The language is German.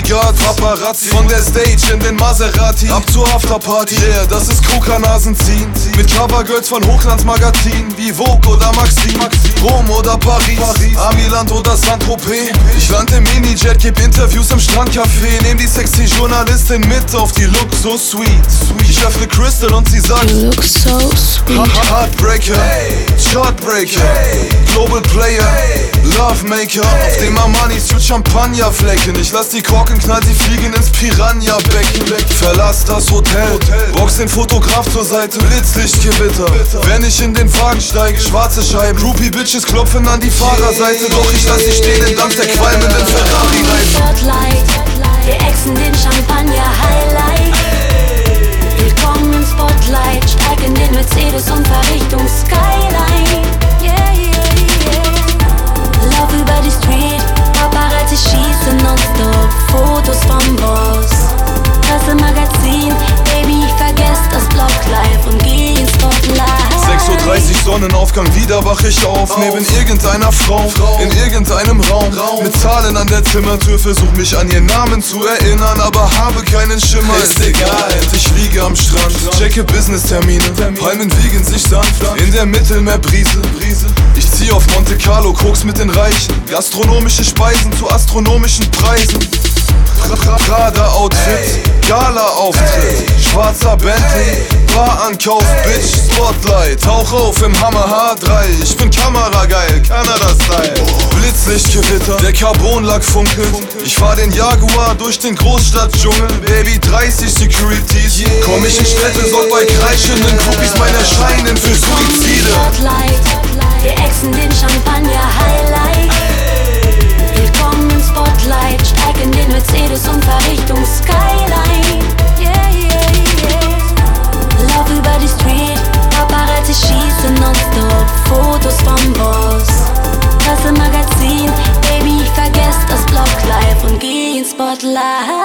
Bodyguard, Paparazzi. Von der Stage in den Maserati, ab zur Afterparty. Yeah, das ist Coca-Nasen ziehen. Mit Covergirls von Hochglanzmagazinen wie Vogue oder Maxim. Rom oder Paris, Amiland oder Saint-Tropez. Ich lande im Minijet, geb Interviews im Strandcafé. Nehm die sexy Journalistin mit auf die Look so sweet. Ich öffne Crystal und sie sagt, You look so sweet. Heartbreaker, Chartbreaker, Global Player, Lovemaker. Auf dem Armani-Suit Champagnerflecken. Ich lass die Korken knallen, sie fliegen ins Piranha-Becken. Verlass das Hotel, box den Fotograf zur Seite. Blitzlichtgewitter, wenn ich in den Wagen steige. Schwarze Scheiben, Groupie-Bitches klopfen an die Fahrerseite. Doch ich lass sie stehen entlang der qualmenden Ferrari-Reifen. Spotlight, wir exen den Champagner-Highlight. Willkommen im Spotlight, steig in den Mercedes und fahr Richtung Skyline. Yeah, yeah, yeah. Lauf über die Street, Paparazzi schießen nonstop Fotos vom Boss. Pressemagazin, Baby, vergesst das Blocklife und geh ins Spotlight. 6:30 Uhr Sonnenaufgang, wieder wach ich auf. Neben irgendeiner Frau, in irgendeinem Raum. Mit Zahlen an der Zimmertür, versuch mich an ihren Namen zu erinnern, aber habe keinen Schimmer. Ist egal, ich liege am Strand, checke Business-Termine. Palmen wiegen sich sanft in der Mittelmeerbrise. Ich zieh auf Monte Carlo, Koks mit den Reichen. Gastronomische Speisen zu astronomischen Preisen. Prada-Outfit, Gala-Auftritt, schwarzer Bentley, Barankauf, Bitch, Spotlight, tauch auf im Hammer H3, ich bin kamerageil, Kanada-Style. Blitzlichtgewitter, der Carbonlack funkelt, ich fahr den Jaguar durch den Großstadtdschungel. Baby, 30 Securities, komm ich in Städte, soll bei kreischenden Groupies mein Erscheinen für Suizide. Spotlight, wir exen den Champagner-Highlight. Willkommen im Spotlight, steig in den Mercedes und fahr Richtung Skyline. Yeah, yeah, yeah. Lauf über die Street, Paparazzi schießen nonstop Fotos vom Boss. Pressemagazin, Baby, vergesst das Blocklife und geh ins Spotlight.